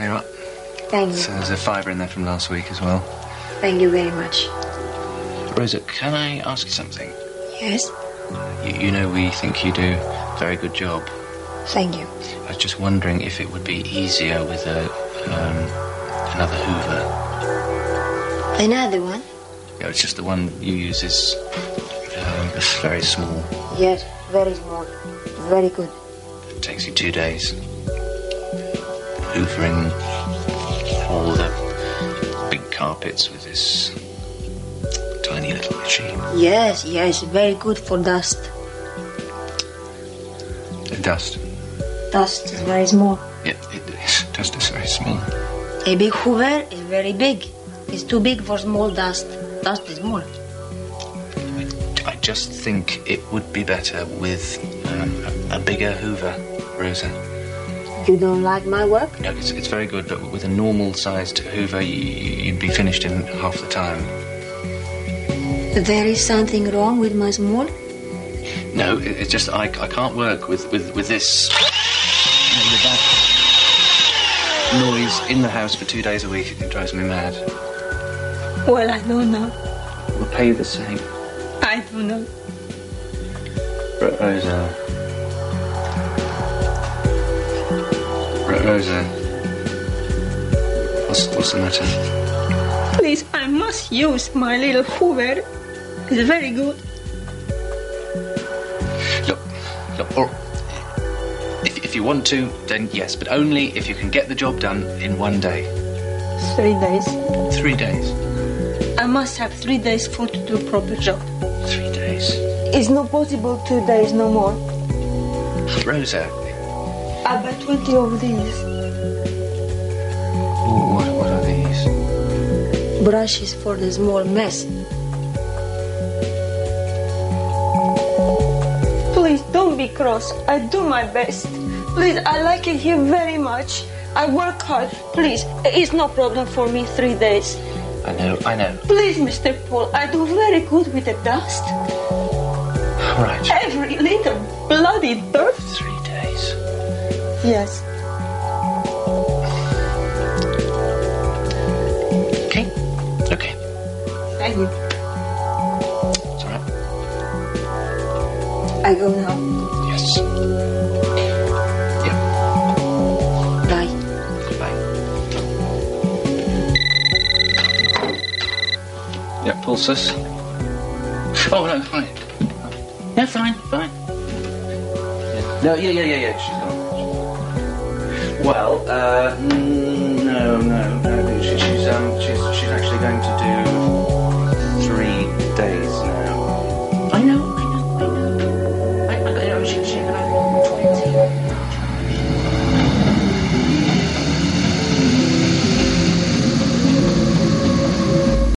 clear up. Thank you. So there's a fibre in there from last week as well. Thank you very much. Rosa, can I ask you something? Yes? You know we think you do a very good job. Thank you. I was just wondering if it would be easier with another Hoover. Another one? Yeah, it's just the one you use is very small. Yes, very small. Very good. It takes you 2 days. Hoovering all the big carpets with this tiny little machine. Yes, very good for dust. Dust? Dust is very small. Yeah, dust is very small. A big Hoover is very big. It's too big for small dust. Dust is small. I just think it would be better with a bigger Hoover, Rosa. You don't like my work? No, it's very good, but with a normal-sized Hoover, you'd be finished in half the time. There is something wrong with my small? No, it's just I can't work with this with that noise in the house for 2 days a week. It drives me mad. Well, I don't know. We'll pay you the same. I don't know. Rosa. Rosa. What's the matter? Please, I must use my little Hoover. It's very good. Look, or if you want to, then yes, but only if you can get the job done in 1 day. 3 days. 3 days. I must have 3 days for to do proper job. 3 days. It's not possible 2 days, no more. Rosa. I buy 20 of these. What are these? Brushes for the small mess. Please, don't be cross. I do my best. Please, I like it here very much. I work hard. Please, it's no problem for me 3 days. I know. Please, Mr. Paul, I do very good with the dust. All right. Every little bloody dirt. 3 days. Yes. Okay. Thank you. It's all right. I go now. Yes. Yeah. Bye. Bye. Yeah, pulses. Oh, no, fine. Yeah, fine. Yeah. No, yeah, she's gone. Well, no. She's actually going to do